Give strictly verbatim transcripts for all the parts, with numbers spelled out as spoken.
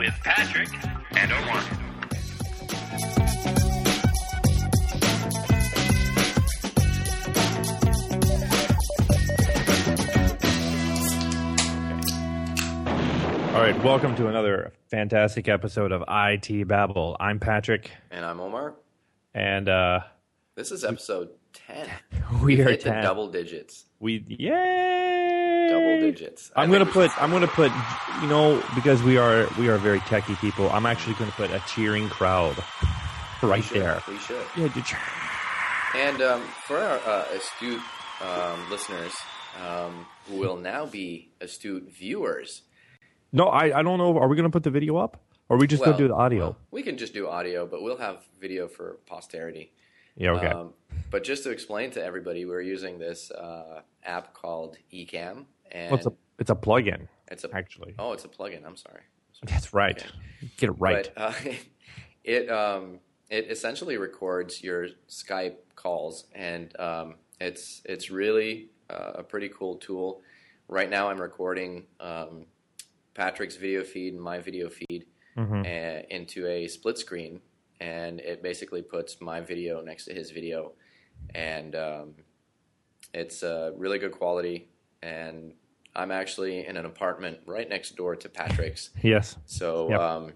with Patrick and Omar. All right, welcome to another fantastic episode of I T Babble. I'm Patrick. And I'm Omar. And uh, this is episode ten. We We've are hit ten. the double digits. We yay! Double digits. I'm I gonna think- put. I'm gonna put. You know, because we are we are very techie people. I'm actually gonna put a cheering crowd right we should, there. We should. Yeah, did you? And um, for our uh, astute um, listeners, um, who will now be astute viewers. No, I, I don't know. Are we gonna put the video up, or are we just well, gonna do the audio? well, we can just do audio, but we'll have video for posterity. Yeah. Okay. Um, but just to explain to everybody, we're using this uh, app called Ecamm, and well, it's a it's a plugin. it's a Actually, oh, it's a plugin. I'm sorry. that's right. Okay. Get it right. But, uh, it um, it essentially records your Skype calls, and um, it's it's really uh, a pretty cool tool. Right now, I'm recording um, Patrick's video feed and my video feed Mhm. uh, into a split screen, and it basically puts my video next to his video, and um, it's uh, really good quality. And I'm actually in an apartment right next door to Patrick's. Yes. So Yep. um,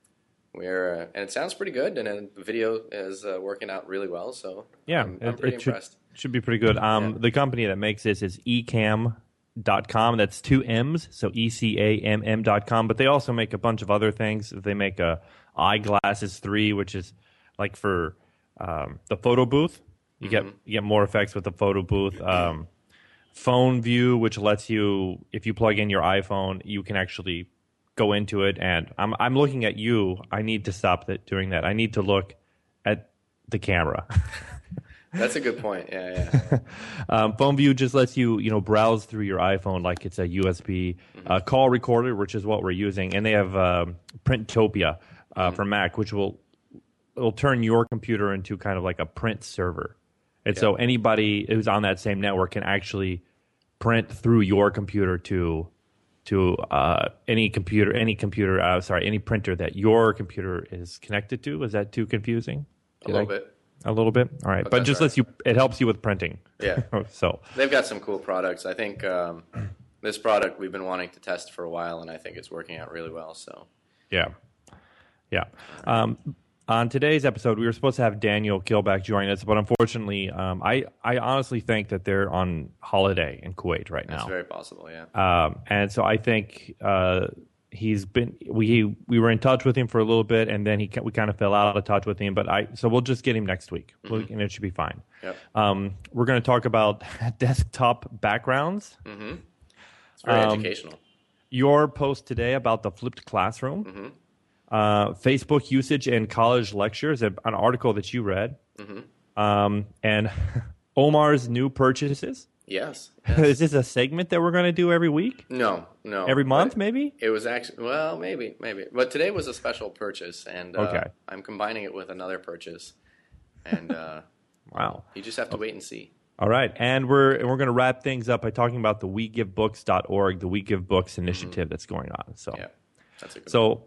we're uh, and it sounds pretty good, and uh, the video is uh, working out really well. So Yeah, I'm, I'm it- pretty it should- impressed. Should be pretty good. Um, Yeah. The company that makes this is ecamm dot com. That's two M's, so E C A M M dot com. But they also make a bunch of other things. They make a Eyeglasses three, which is like for um, the photo booth. You get you get more effects with the photo booth. Um, Phone View, which lets you, if you plug in your iPhone, you can actually go into it. And I'm I'm looking at you. I need to stop that, doing that. I need to look at the camera. That's a good point. Yeah, yeah. um, Phone View just lets you, you know, browse through your iPhone like it's a U S B uh, call recorder, which is what we're using, and they have um, Printopia uh, for Mac, which will will turn your computer into kind of like a print server, and so anybody who's on that same network can actually print through your computer to to uh, any computer, any computer, uh, sorry, any printer that your computer is connected to. Is that too confusing? A Did little I- bit. A little bit, all right, But but that's just all lets you. It helps you with printing. Yeah. so They've got some cool products. I think um, this product we've been wanting to test for a while, and I think it's working out really well. So yeah, yeah. Um, on today's episode, we were supposed to have Daniel Kilback join us, but unfortunately, um, I I honestly think that they're on holiday in Kuwait right it's now, very possible. Yeah. um, and so I think uh, he's been. We we were in touch with him for a little bit, and then he we kind of fell out of touch with him. But I so we'll just get him next week, we'll, and it should be fine. Yep. Um, we're going to talk about desktop backgrounds. Mm-hmm. It's very Um, educational. Your post today about the flipped classroom, Mm-hmm. uh, Facebook usage in college lectures, an an article that you read, Mm-hmm. um, and Omar's new purchases. Yes. Is this a segment that we're going to do every week, No, no. every month, But maybe? It was actually, well, maybe, maybe. But today was a special purchase, and uh, Okay. I'm combining it with another purchase. And uh, Wow. you just have to wait and see. All right, and we're and we're going to wrap things up by talking about the we give books dot org, the We Give Books initiative that's going on. So, Yeah, that's a good one. so,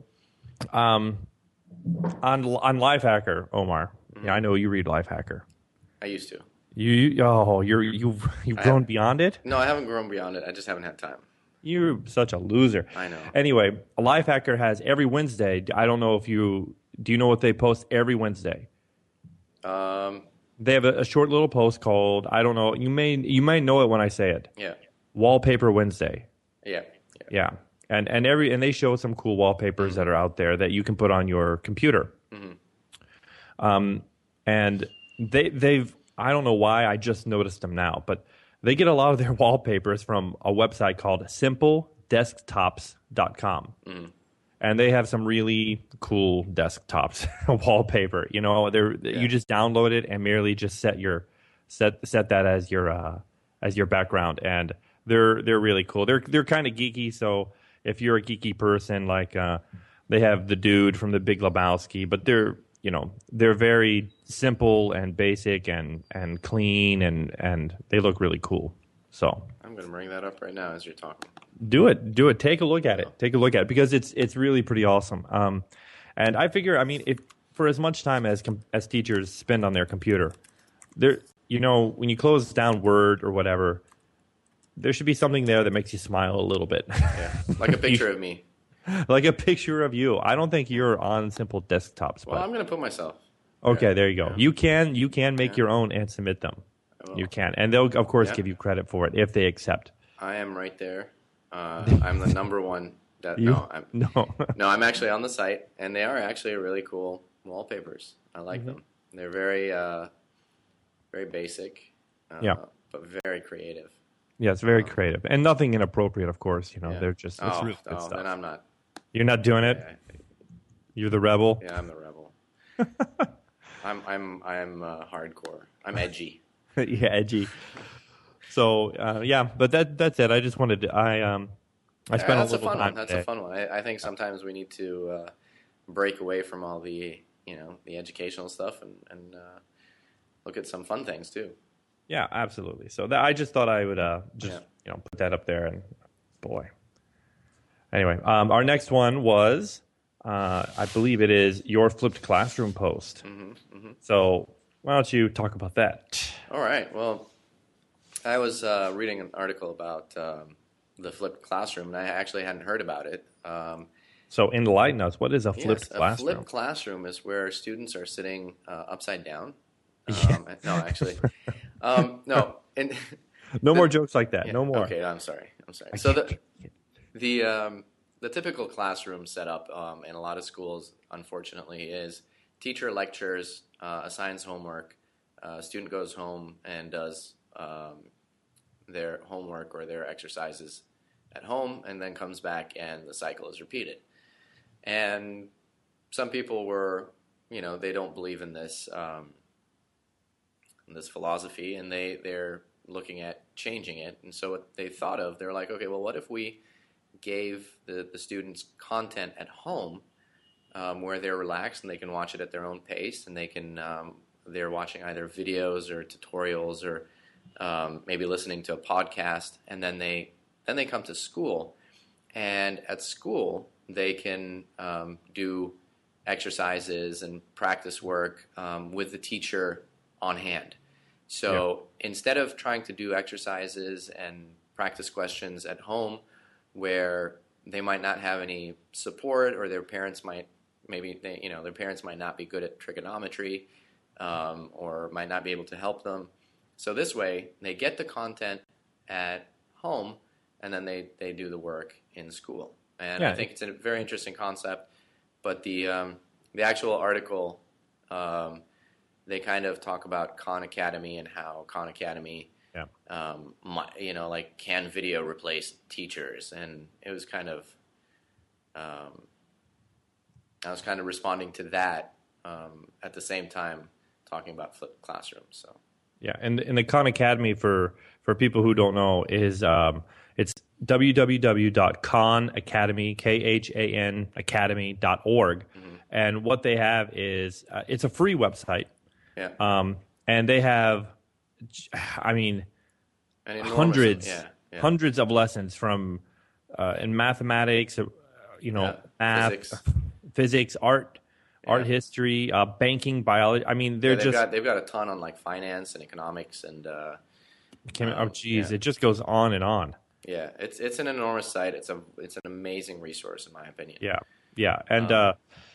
um, on on Lifehacker, Omar. Yeah, I know you read Lifehacker. I used to. You, you oh, you're you've you've grown have- beyond it. No, I haven't grown beyond it. I just haven't had time. You're such a loser. I know. Anyway, Lifehacker has every Wednesday. I don't know if you do. You know what they post every Wednesday? Um, They have a, a short little post called I don't know. You may you may know it when I say it. yeah, Wallpaper Wednesday. yeah, yeah. Yeah, and and every and they show some cool wallpapers that are out there that you can put on your computer. Um, and they they've I don't know why I just noticed them now, but they get a lot of their wallpapers from a website called simple desktops dot com. And they have some really cool desktops wallpaper. You know, they're Yeah. you just download it and merely just set your set set that as your uh, as your background, and they're they're really cool. They're they're kind of geeky, so if you're a geeky person, like uh, they have the dude from The Big Lebowski, but they're you know they're very simple and basic and and clean, and and they look really cool. So I'm going to bring that up right now as you're talking. do it, do it. Take a look at it. Take a look at it because it's it's really pretty awesome. Um, and I figure, I mean, if for as much time as com- as teachers spend on their computer, there, you know, when you close down Word or whatever, there should be something there that makes you smile a little bit. Yeah, like a picture of me. Like a picture of you. I don't think you're on simple desktops. Well, but I'm going to put myself. okay, Yeah. there you go. Yeah. You can you can make Yeah. your own and submit them. I will. You can, and they'll of course Yeah. give you credit for it if they accept. I am right there. Uh, I'm the number one. That You no, I'm, no. no, I'm actually on the site, and they are actually really cool wallpapers. I like Mm-hmm. them. They're very, uh, very basic. Uh, Yeah. but very creative. Yeah, it's very creative and nothing inappropriate. Of course, you know Yeah. they're just it's oh, really good oh, stuff. then I'm not. You're not doing it. Yeah, You're the rebel. yeah I'm the rebel. I'm, I'm, I'm uh, hardcore. I'm edgy. Yeah, edgy. So uh, yeah, but that that's it. I just wanted to, I um I Yeah, spent that's a a little fun time one. That's today. a fun one. I, I think sometimes we need to uh, break away from all the, you know, the educational stuff and, and uh, look at some fun things too. Yeah, absolutely. So that, I just thought I would uh, just Yeah. you know put that up there, and boy. Anyway, um, our next one was, uh, I believe it is your flipped classroom post. Mm-hmm, mm-hmm. So why don't you talk about that? All right. Well, I was uh, reading an article about um, the flipped classroom, and I actually hadn't heard about it. Um, So enlighten us. What is a flipped yes, classroom? a flipped classroom is where students are sitting uh, upside down. Um, no, actually, um, no. And no the- more jokes like that. Yeah, No more. Okay, I'm sorry. I'm sorry. I So can't- the the um, the typical classroom setup um, in a lot of schools, unfortunately, is teacher lectures, uh, assigns homework, uh, student goes home and does um, their homework or their exercises at home, and then comes back, and the cycle is repeated. And some people were, you know, they don't believe in this um, in this philosophy, and they they're looking at changing it. And so what they thought of, they're like, okay, well, what if we gave the, the students content at home um, where they're relaxed and they can watch it at their own pace, and they can um, they're watching either videos or tutorials or um, maybe listening to a podcast, and then they then they come to school, and at school they can um, do exercises and practice work um, with the teacher on hand. So instead of trying to do exercises and practice questions at home where they might not have any support, or their parents might maybe they, you know their parents might not be good at trigonometry um, or might not be able to help them. So this way they get the content at home, and then they, they do the work in school. And Yeah. I think it's a very interesting concept. But the um, the actual article, um, they kind of talk about Khan Academy and how Khan Academy, Yeah. um, mi- you know, like, can video replace teachers? And it was kind of, um, I was kind of responding to that um, at the same time talking about flipped classrooms. So Yeah, and and the Khan Academy, for for people who don't know, is um, it's w w w dot khan academy k h a n academy dot org, Mm-hmm. and what they have is uh, it's a free website, yeah, um, and they have, I mean, An enormous- hundreds yeah, yeah. hundreds of lessons from uh, in mathematics, uh, you know, Yeah, math, physics. physics, art, art Yeah. history, uh, banking, biology. I mean, Yeah, they're they've just got they've got a ton on like finance and economics and uh, Came, oh, Um, geez, yeah. it just goes on and on. yeah, it's it's an enormous site. It's a it's an amazing resource in my opinion. Yeah, yeah, and Um, uh,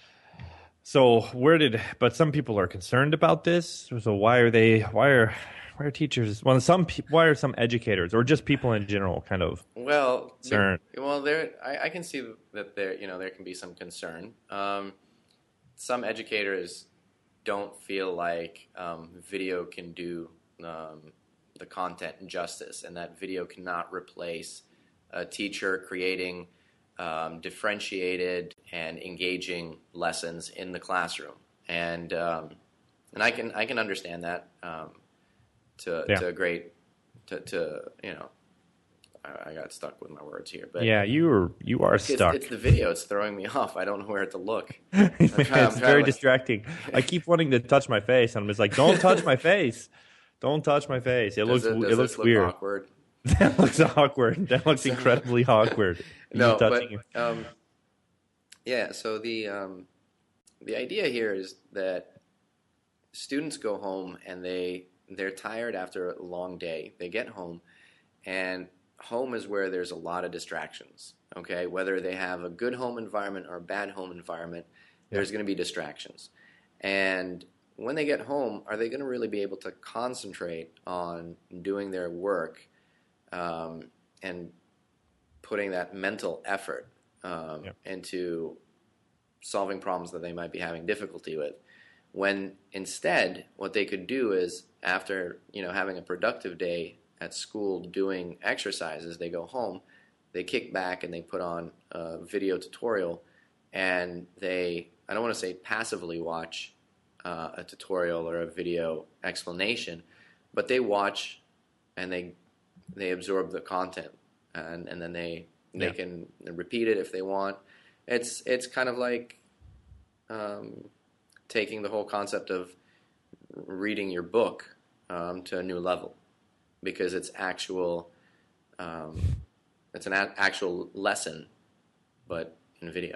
so where did? But some people are concerned about this. So why are they? Why are why are teachers? Well, some pe- why are some educators or just people in general kind of? Well, Concern. there, well, there I, I can see that there you know there can be some concern. Um, some educators don't feel like um, video can do um, the content justice, and that video cannot replace a teacher creating um, differentiated and engaging lessons in the classroom. And um, and I can I can understand that um, to Yeah. to a great to, to you know I, I got stuck with my words here, but Yeah, you are you are it's, stuck. it's the video. It's throwing me off. I don't know where to look. it's I'm trying very to- distracting. I keep wanting to touch my face, and I'm just like, don't touch my face. Don't touch my face. It Does looks it, does it looks this look weird. awkward? That looks awkward. That looks incredibly awkward. You No, but touching- um, yeah. So the um, the idea here is that students go home and they they're tired after a long day. They get home, and home is where there's a lot of distractions. Okay, whether they have a good home environment or a bad home environment, there's going to be distractions. And when they get home, are they going to really be able to concentrate on doing their work um, and putting that mental effort um, Yep. into solving problems that they might be having difficulty with? When instead, what they could do is, after you know having a productive day at school doing exercises, they go home, they kick back and they put on a video tutorial, and they, I don't want to say passively watch uh, a tutorial or a video explanation, but they watch and they they absorb the content, and, and then they they Yeah. can repeat it if they want. It's it's kind of like um, taking the whole concept of reading your book um, to a new level, because it's actual, um, it's an a- actual lesson, but in video.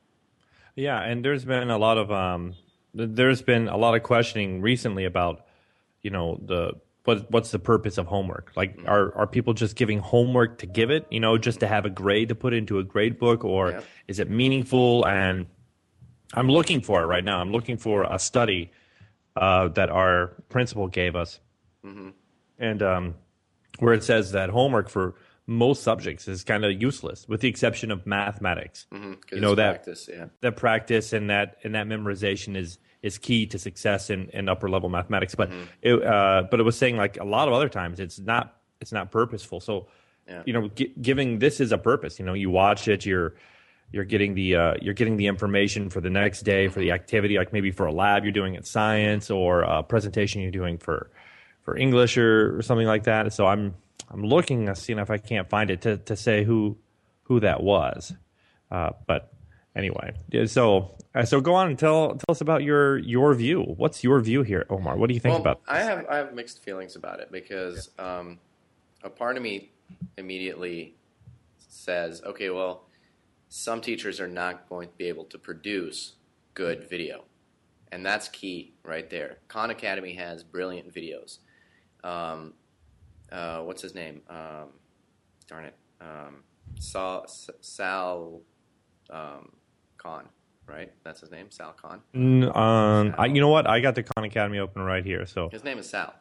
Yeah, and there's been a lot of um, th- there's been a lot of questioning recently about, you know, the what what's the purpose of homework? Like, Mm-hmm. are are people just giving homework to give it, you know, just to have a grade to put into a grade book, or Yeah. is it meaningful? And I'm looking for it right now. I'm looking for a study uh, that our principal gave us, Mm-hmm. and um, where it says that homework for most subjects is kind of useless, with the exception of mathematics. Mm-hmm. You know, that practice, yeah. that practice and that and that memorization is is key to success in, in upper level mathematics. But Mm-hmm. it uh, but it was saying, like, a lot of other times it's not it's not purposeful. So Yeah. you know, gi- giving this is a purpose. You know, you watch it, you're you're getting the uh, you're getting the information for the next day for the activity, like maybe for a lab you're doing in science, or a presentation you're doing for for English or, or something like that. So I'm I'm looking to see if I can't find it to, to say who who that was. Uh, but anyway, yeah, so uh, so go on and tell tell us about your your view. What's your view here, Omar? What do you think Well, about? I have I have mixed feelings about it, because um, a part of me immediately says, okay, well, some teachers are not going to be able to produce good video, and that's key right there. Khan Academy has brilliant videos. Um, uh, what's his name? Um, darn it, um, Sal, Sal um, Khan, right? That's his name, Sal Khan. Mm, um, I, you know what? I got the Khan Academy open right here, so His name is Sal.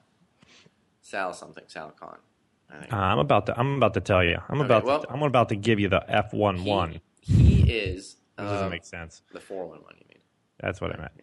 Sal something, Sal Khan. I think. uh, I'm about to I'm about to tell you. I'm Okay, about well- to, I'm about to give you the F one one. He, he is That doesn't um, make sense. the four one one. You mean? That's what I meant. Yeah.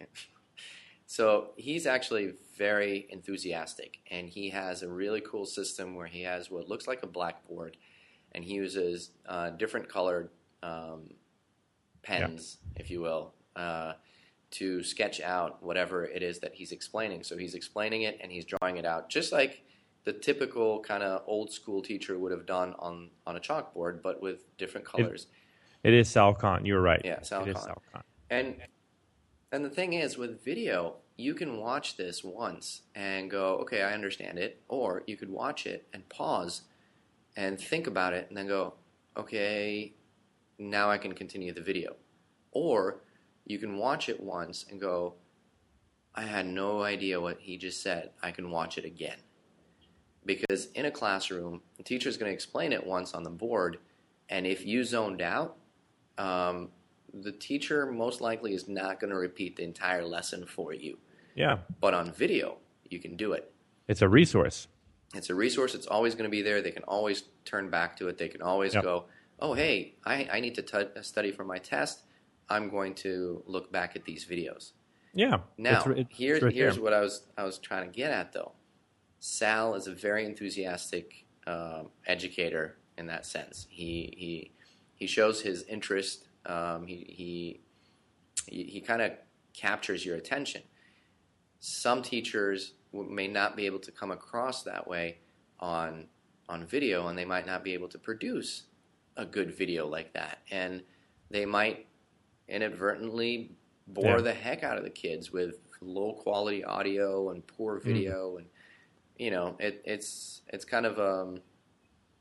So he's actually very enthusiastic, and he has a really cool system where he has what looks like a blackboard, and he uses uh, different colored um, pens, if you will, uh, to sketch out whatever it is that he's explaining. So he's explaining it and he's drawing it out, just like the typical kind of old school teacher would have done on, on a chalkboard, but with different colors. It is Sal Khan. You're right. Yeah, Sal It is Khan. Sal Khan. And and the thing is, with video, you can watch this once and go, okay, I understand it. Or you could watch it and pause and think about it and then go, okay, now I can continue the video. Or you can watch it once and go, I had no idea what he just said. I can watch it again. Because in a classroom, the teacher's going to explain it once on the board, and if you zoned out, um, the teacher most likely is not going to repeat the entire lesson for you. Yeah, But on video, you can do it. it's a resource. It's a resource. It's always going to be there. They can always turn back to it. They can always Yep. go, oh, hey, I, I need to t- study for my test. I'm going to look back at these videos. Yeah. Now, it's, ri- it's here's right here's there. what I was I was trying to get at, though. Sal is a very enthusiastic um, educator in that sense. He he he shows his interest. Um, he he he, he kind of captures your attention. Some teachers w- may not be able to come across that way on on video, and they might not be able to produce a good video like that, and they might inadvertently bore Yeah. the heck out of the kids with low quality audio and poor video, and you know it, it's it's kind of um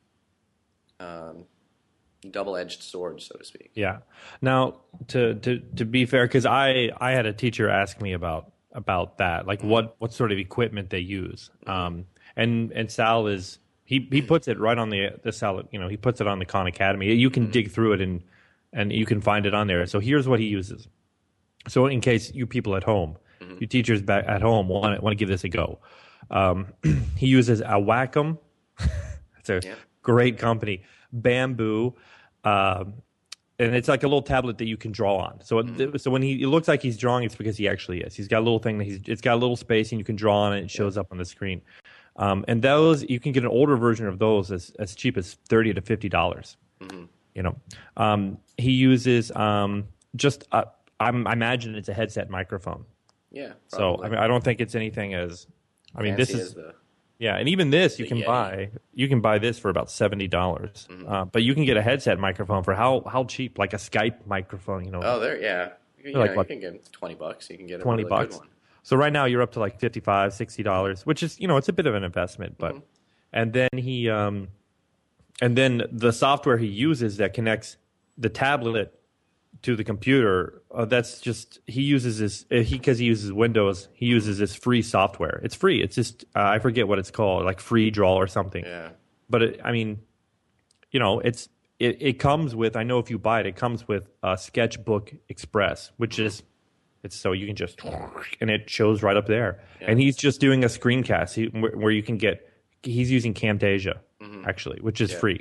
um, double-edged sword, so to speak. Yeah. Now, to to to be fair, because I I had a teacher ask me about about that, like Mm-hmm. what what sort of equipment they use. Um, and and Sal is he he puts it right on the the Sal, you know, he puts it on the Khan Academy. You can Mm-hmm. dig through it and and you can find it on there. So here's what he uses. So in case you people at home, Mm-hmm. you teachers back at home want to, want to give this a go, um, he uses a Wacom. It's a Yeah. great company, Bamboo, um, and it's like a little tablet that you can draw on. So it, so when he it looks like he's drawing, it's because he actually is. He's got a little thing that he's it's got a little space and you can draw on it. It shows up on the screen. Um, and those you can get an older version of those as as cheap as thirty to fifty dollars. Mm-hmm. You know, um, he uses um, just uh, I'm, I imagine it's a headset microphone. Yeah. So Probably. I mean, I don't think it's anything as I mean Fancy this as is the, yeah, and even this you the can Yeti. buy you can buy this for about seventy dollars. Mm-hmm. Uh, but you can get a headset microphone for how how cheap, like a Skype microphone. You know, oh, there, yeah. You, They're like, know, what, you can get twenty bucks. You can get a twenty really bucks. good one. So right now you're up to like fifty-five, sixty dollars, which is, you know, it's a bit of an investment, but Mm-hmm. and then he um and then the software he uses that connects the tablet to the computer, uh, that's just he uses this uh, he because he uses Windows, he uses this free software. It's free. It's just uh, I forget what it's called, like Free Draw or something. Yeah. But it, I mean, you know, it's it, it comes with, I know if you buy it, it comes with uh, Sketchbook Express, which is it's so you can just and it shows right up there. Yeah. And he's just doing a screencast he, where, where you can get. He's using Camtasia actually, which is Yeah. free.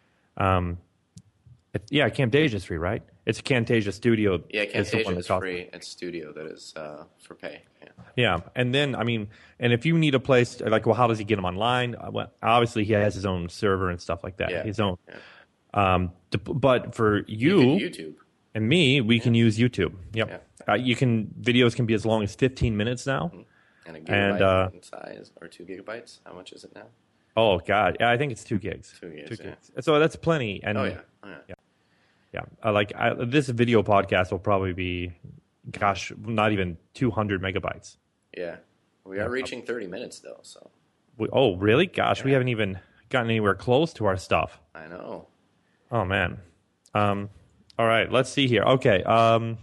Um, it, yeah, Camtasia is free, right? It's Camtasia Studio. Yeah, is the one Camtasia that is costs- free. It's Studio that is uh, for pay. Yeah. Yeah, and then I mean, and if you need a place like, well, how does he get them online? Uh, Well, obviously he has his own server and stuff like that. Yeah. His own. Yeah. Um, the, but for You you, could YouTube. and me, we can use YouTube. Yep. Uh, you can videos can be as long as fifteen minutes now. And a gigabyte And, uh, in size, or two gigabytes. How much is it now? Oh God, yeah, I think it's two gigs. Two gigs, yeah. So that's plenty. And Oh yeah. Oh, yeah. yeah, uh, like I, this video podcast will probably be, gosh, not even two hundred megabytes. Yeah. We are reaching thirty minutes though, so We, oh really? Gosh, we haven't even gotten anywhere close to our stuff. I know. Oh man. Um. All right, let's see here. Okay. Um.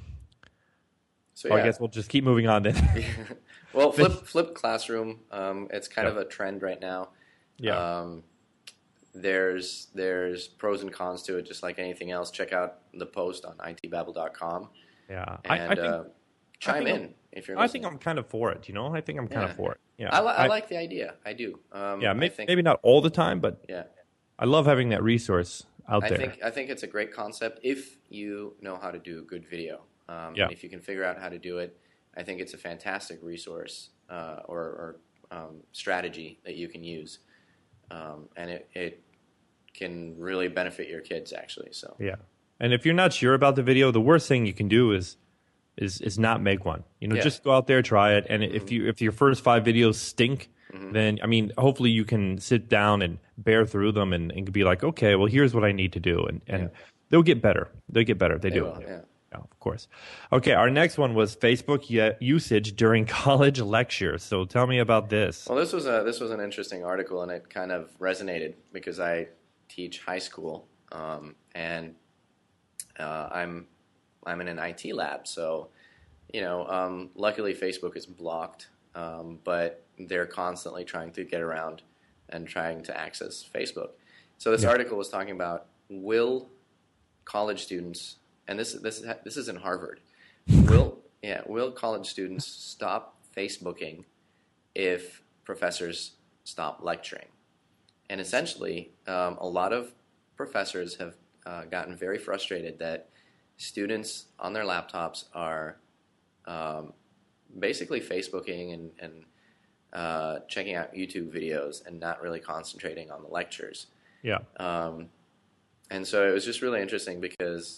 So oh, yeah. I guess we'll just keep moving on then. Well, flip flip classroom. Um, it's kind Yeah. of a trend right now. Yeah. Um, there's there's pros and cons to it, just like anything else. Check out the post on I T babble dot com yeah. and I, I think uh, chime think in I'm- if you're I listening. think I'm kind of for it. You know, I think I'm kind Yeah. of for it. Yeah. I, li- I like the idea. I do. Um, Yeah. I May, think, maybe not all the time, but Yeah. I love having that resource out I there. think I think it's a great concept if you know how to do good video. Um, Yeah. and if you can figure out how to do it, I think it's a fantastic resource uh, or, or um, strategy that you can use, um, and it, it can really benefit your kids actually. So Yeah. And if you're not sure about the video, the worst thing you can do is is is not make one. You know, Yeah. just go out there, try it, and if you if your first five videos stink, then I mean, hopefully you can sit down and bear through them and, and be like, okay, well, here's what I need to do, and and Yeah. they'll get better. They'll get better. They, They do. will, yeah. Yeah, of course. Okay, our next one was Facebook u- usage during college lectures. So tell me about this. Well, this was a this was an interesting article, and it kind of resonated because I teach high school, um, and uh, I'm I'm in an I T lab, so you know, um, luckily Facebook is blocked, um, but they're constantly trying to get around and trying to access Facebook. So this Yeah. article was talking about will college students, and this this this is in Harvard, will yeah will college students stop Facebooking if professors stop lecturing? And essentially, um, a lot of professors have uh, gotten very frustrated that students on their laptops are um, basically Facebooking and, and uh, checking out YouTube videos and not really concentrating on the lectures. Yeah. Um, and so it was just really interesting because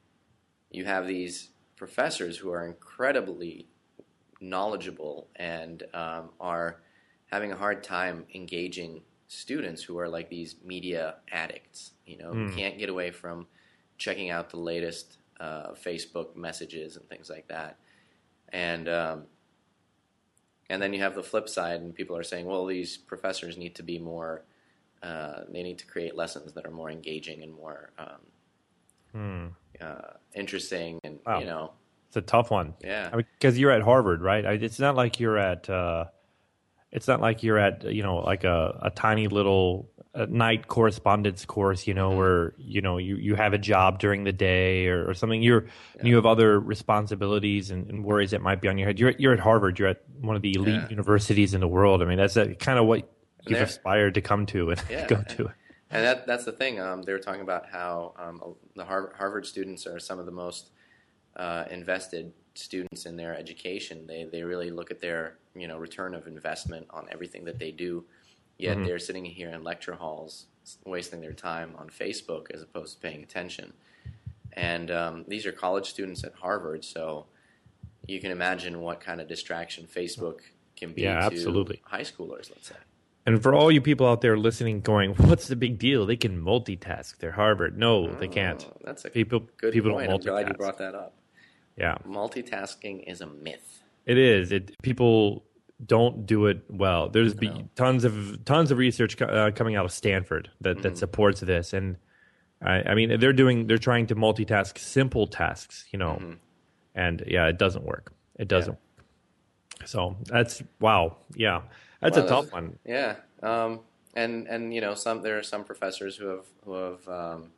you have these professors who are incredibly knowledgeable and um, are having a hard time engaging students who are like these media addicts, you know, who can't get away from checking out the latest uh, Facebook messages and things like that. And um, and then you have the flip side, and people are saying, well, these professors need to be more Uh, they need to create lessons that are more engaging and more um, Hmm. uh, interesting, and Wow. you know, It's a tough one. yeah, Because you're at Harvard, right? I, it's not like you're at. Uh, it's not like you're at you know like a, a tiny little uh night correspondence course, you know, Mhm. where you know you, you have a job during the day or, or something. You're and you have other responsibilities and, and worries that might be on your head. You're you're at Harvard. You're at one of the elite Yeah. universities in the world. I mean, that's a, kind of what you've there- aspired to come to and Yeah. go to. And that that's the thing. Um, they were talking about how um, the Harvard, Harvard students are some of the most uh, invested students in their education. They they really look at their you know return of investment on everything that they do. Yet Mhm. they're sitting here in lecture halls, wasting their time on Facebook as opposed to paying attention. And um, these are college students at Harvard, so you can imagine what kind of distraction Facebook can be Yeah, to absolutely. high schoolers. Let's say. And for all you people out there listening, going, "What's the big deal? They can multitatask. They're Harvard." No, they can't. Oh, that's a People good people point. don't I'm glad you multitask. brought that up. Yeah, Multitasking is a myth. it is. It people don't do it well. There's be, No. tons of tons of research co- uh, coming out of Stanford that, that Mhm. supports this, and I, I mean they're doing they're trying to multitask simple tasks, you know, Mhm. and yeah, it doesn't work. It doesn't. So that's wow. Yeah, that's Well, a tough that's- one. Yeah, um, and and you know some there are some professors who have who have um,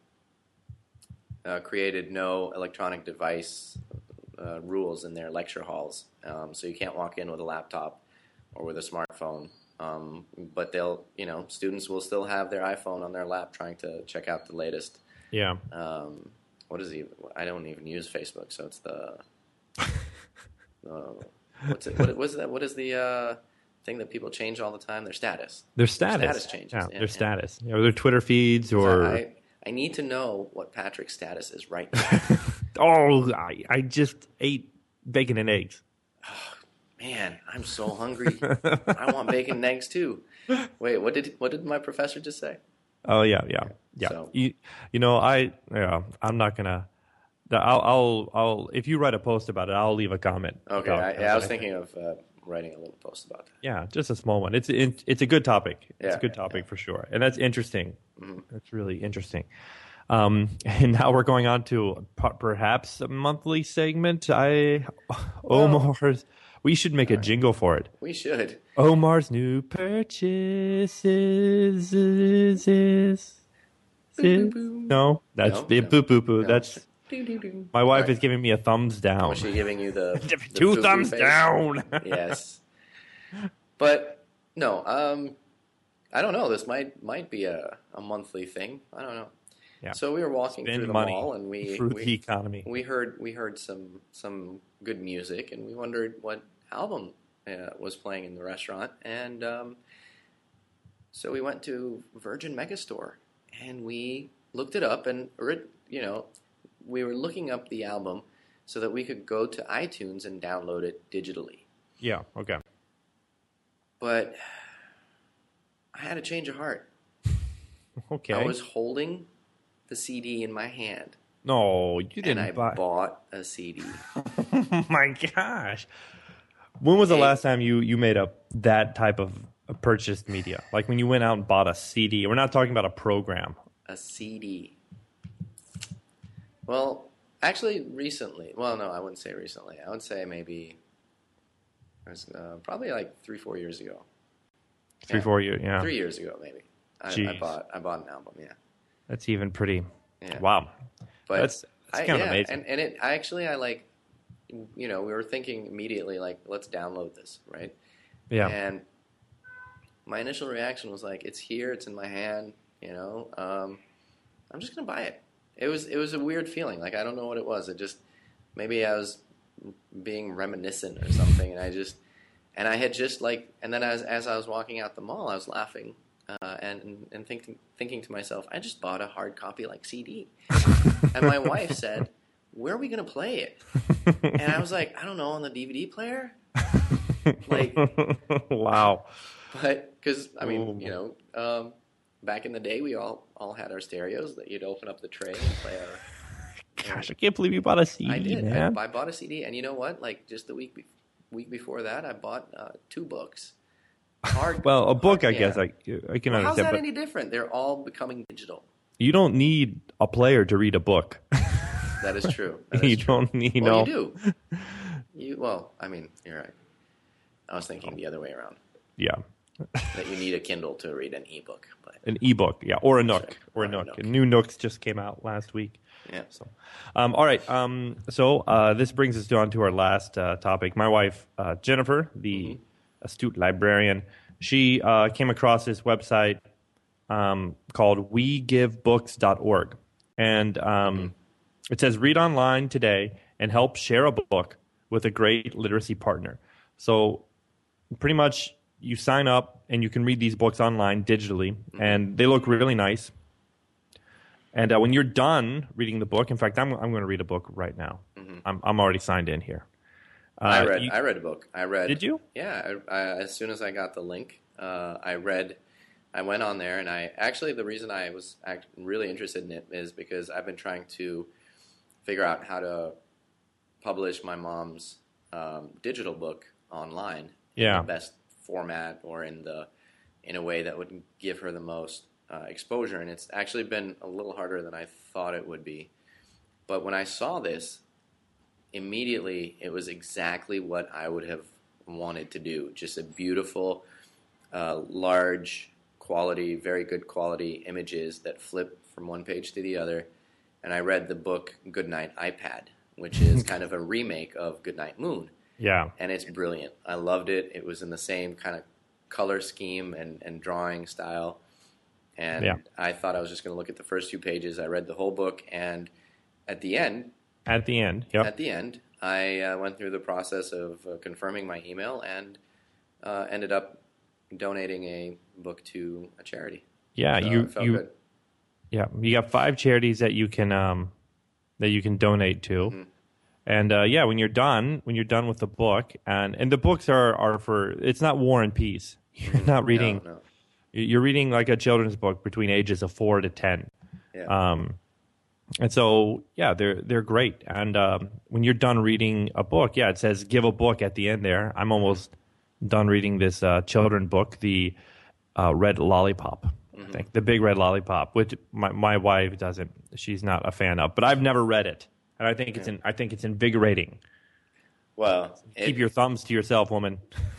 uh, created no electronic device uh, rules in their lecture halls, um, so you can't walk in with a laptop or with a smartphone. Um, but they'll you know students will still have their iPhone on their lap trying to check out the latest. Yeah. Um, what is it? I don't even use Facebook, so it's the. Uh, what's it? What, what's that? What is the uh, thing that people change all the time? Their status. Their status. Status changes, Yeah, yeah, their yeah. status. You know, their Twitter feeds or I, I need to know what Patrick's status is right now. oh, I, I just ate bacon and eggs. Man, I'm so hungry. I want bacon and eggs too. Wait, what did what did my professor just say? Oh yeah, yeah, yeah. So- You, you know, I, yeah, I'm not gonna. I'll, I'll, I'll. If you write a post about it, I'll leave a comment. Okay, about I, it. yeah, I was thinking of uh, writing a little post about that. Yeah, just a small one. It's it, it's a good topic. It's Yeah, a good yeah, topic for sure, and that's interesting. Mhm. That's really interesting. Um, and now we're going on to p- perhaps a monthly segment. I Omar's. We should make a jingle for it. We should. Omar's new purchases. Is, is, Boo, boo, boo. no, that's No, boo no. boo boo boo. No. That's Doo, doo, doo. my wife All right. is giving me a thumbs down. Was she giving you the, the Two poo-poo thumbs face? down. Yes. But no, um, I don't know. This might might be a, a monthly thing. I don't know. Yeah. So we were walking Spend through the money mall and we through we, the economy. we heard we heard some some good music and we wondered what album uh, was playing in the restaurant and um, so we went to Virgin Megastore and we looked it up and ori- you know we were looking up the album so that we could go to iTunes and download it digitally. Yeah. Okay. But I had a change of heart. Okay. I was holding the C D in my hand, no, you and didn't I buy. bought a C D. Oh my gosh! When was the Hey. last time you you made a that type of a purchased media? Like when you went out and bought a C D. We're not talking about a program. A C D. Well, actually, recently. Well, no, I wouldn't say recently. I would say maybe it was, uh, probably like three, four years ago. Three, Yeah. four years. Yeah. Three years ago, maybe. I, I Jeez. bought I bought an album. Yeah, That's even pretty. yeah. Wow. But that's that's I, kind of yeah, amazing. and and it. I actually I like. You know, we were thinking immediately like, let's download this, right? yeah. And my initial reaction was like, it's here, it's in my hand, you know. Um, I'm just gonna buy it. It was it was a weird feeling. Like I don't know what it was. It just maybe I was being reminiscent or something, and I just and I had just like and then as as I was walking out the mall, I was laughing uh, and and thinking thinking to myself, I just bought a hard copy like C D, and my wife said, where are we gonna play it? And I was like, I don't know, on the D V D player. Like, wow. but because I mean, Ooh. you know, um, back in the day, we all all had our stereos that you'd open up the tray and play our. Gosh, I can't believe you bought a C D, I did. man. I, I bought a C D, and you know what? Like just the week be- week before that, I bought uh, two books. Hard. Well, a book, hard, I guess yeah. I I can Well, how's understand, that but any different? They're all becoming digital. you don't need a player to read a book. That is true. That is you true. don't need Well, no. you do. You well, I mean, you're right. I was thinking the other way around. Yeah, That you need a Kindle to read an ebook, but an ebook, yeah, or a Nook, right. or a Or a Nook. Nook. A new Nooks just came out last week. yeah. So, um, all right. Um, so uh, this brings us on to our last uh, topic. My wife, uh, Jennifer, the Mm-hmm. astute librarian, she uh, came across this website um, called we give books dot org. And um, Mm-hmm. it says, read online today and help share a book with a great literacy partner. So pretty much you sign up and you can read these books online digitally, Mm-hmm. and they look really nice. And uh, when you're done reading the book, in fact, I'm I'm going to read a book right now. Mm-hmm. I'm I'm already signed in here. Uh, I read. you- I read a book. I read. Did you? Yeah. I, I, as soon as I got the link, uh, I read. I went on there, and I actually the reason I was act, really interested in it is because I've been trying to figure out how to publish my mom's um, digital book online. Yeah. In the best format, or in the in a way that would give her the most uh, exposure. And it's actually been a little harder than I thought it would be. But when I saw this, immediately it was exactly what I would have wanted to do. Just a beautiful, uh, large quality, very good quality images that flip from one page to the other. And I read the book Goodnight iPad, which is kind of a remake of Goodnight Moon. Yeah. And it's brilliant. I loved it. It was in the same kind of color scheme and, and drawing style. And Yeah. I thought I was just going to look at the first few pages. I read the whole book, and at the end, At the end. Yep. at the end, I uh, went through the process of uh, confirming my email and uh, ended up donating a book to a charity. yeah. So you it felt you good. yeah. You got five charities that you can um that you can donate to. Mhm. And uh, yeah, when you're done, when you're done with the book, and, and the books are, are for, it's not War and Peace. You're not reading, No, no. you're reading like a children's book between ages of four to ten. Yeah. Um, and so, yeah, they're they're great. And um, when you're done reading a book, yeah, it says give a book at the end there. I'm almost done reading this uh, children book, the uh, Red Lollipop. I think the Big Red Lollipop, which my my wife doesn't. She's not a fan of, but I've never read it, and I think it's in, I think it's invigorating. Well, it, Keep your thumbs to yourself, woman.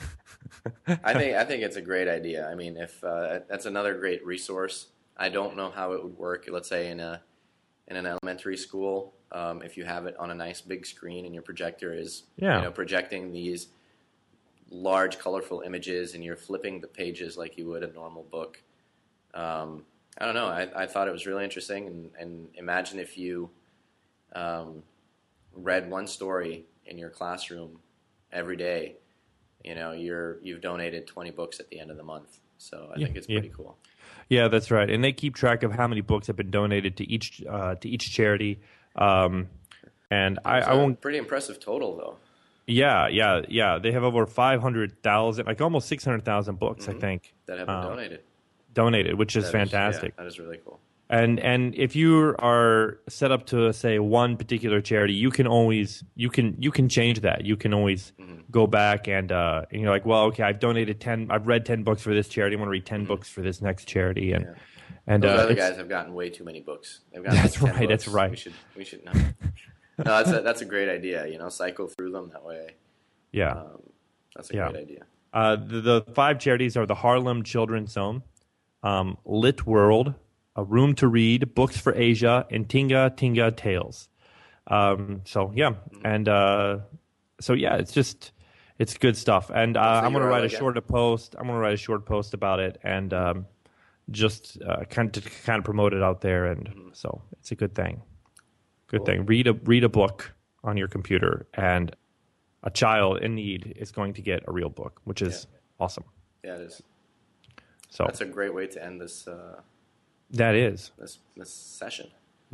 I think I think it's a great idea. I mean, if uh, that's another great resource. I don't know how it would work. Let's say in a in an elementary school, um, if you have it on a nice big screen and your projector is Yeah. you know projecting these large, colorful images, and you're flipping the pages like you would a normal book. Um, I don't know. I, I thought it was really interesting, and, and imagine if you um, read one story in your classroom every day. You know, you're you've donated twenty books at the end of the month. So I Yeah, think it's yeah. pretty cool. Yeah, that's right, and they keep track of how many books have been donated to each uh, to each charity. Um, and I, It's I a won't. Pretty impressive total, though. Yeah, yeah, yeah. They have over five hundred thousand, like almost six hundred thousand books, I think, That have been Um, donated. donated, which is That fantastic. yeah, that is really cool. And and if you are set up to say one particular charity, you can always you can you can change that. You can always Mm-hmm. go back and uh, and you're like, well, okay, I've donated ten, I've read ten books for this charity. I want to read 10 books for this next charity, and Mm-hmm. Yeah. and Those uh, other it's- guys have gotten way too many books. They've gotten That's like ten right, that's books. right. We should we should know. No, that's a, that's a great idea. You know, cycle through them that way. yeah. Um, that's a Yeah. great idea. Uh, the, the five charities are the Harlem Children's Home, um, Lit World, A Room to Read, Books for Asia, and Tinga Tinga Tales. Um, so yeah, Mm-hmm. and uh, so yeah, it's just it's good stuff. And uh, What's the I'm gonna U R L write a again? short post. I'm gonna write a short post about it and um, just uh, kind of to kind of promote it out there. And Mm-hmm. so it's a good thing. Good Cool. thing. Read a read a book on your computer, and a child in need is going to get a real book, which is awesome. Yeah, it is. So That's a great way to end this uh, that is. this this session.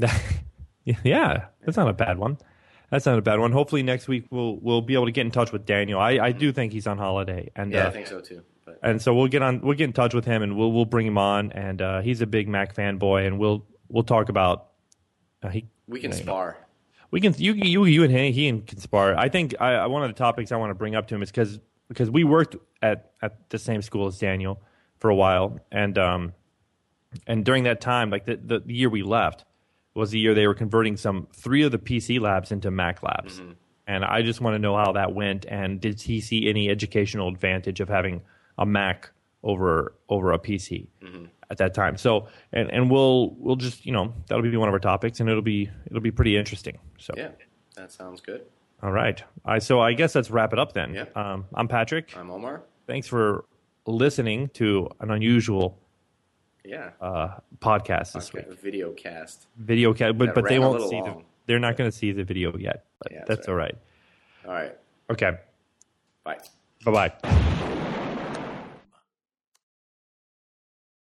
Yeah, that's not a bad one. That's not a bad one. Hopefully next week we'll we'll be able to get in touch with Daniel. I, I do think he's on holiday, and Yeah, uh, I think so too. But and so we'll get on we'll get in touch with him, and we'll we'll bring him on. And uh, he's a big Mac fanboy, and we'll we'll talk about uh, he. we can you know, spar. We can you you you and he, he can spar. I think I, one of the topics I want to bring up to him is because because we worked at, at the same school as Daniel for a while, and um, and during that time, like the, the year we left was the year they were converting some three of the P C labs into Mac labs, mm-hmm. and I just want to know how that went, and did he see any educational advantage of having a Mac over over a P C mm-hmm. at that time? So, and and we'll we'll just you know that'll be one of our topics, and it'll be it'll be pretty interesting. So yeah, that sounds good. All right. I, so I guess let's wrap it up then. Yeah. Um, I'm Patrick. I'm Omar. Thanks for listening to an unusual yeah uh, podcast this okay. week. Video cast. Video cast, but, That but they ran a won't little see the. long. They're not going to see the video yet. But Yeah, that's that's all right. All right. Okay. Bye. Bye bye.